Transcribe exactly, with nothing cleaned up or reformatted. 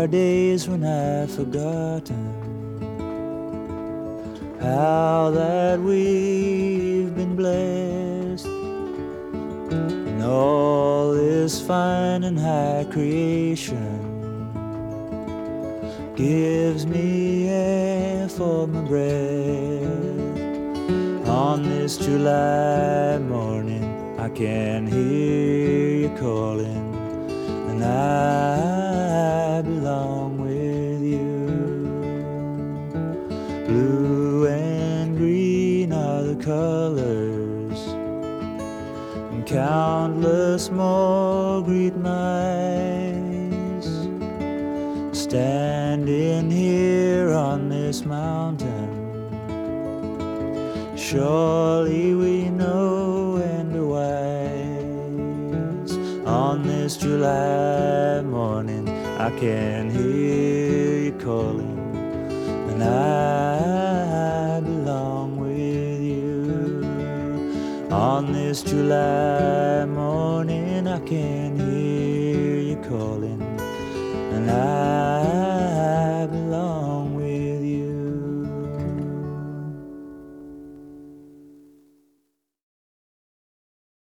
are days when I've forgotten how that we've been blessed, and all this fine and high creation gives me air for my breath. On this July morning I can hear you calling, and I belong with you. Blue and green are the colors, and countless more greet my eyes. Standing here on this mountain, surely we know and are wise. On this July morning I can hear you calling, and I belong with you. On this July morning I can hear you calling, and I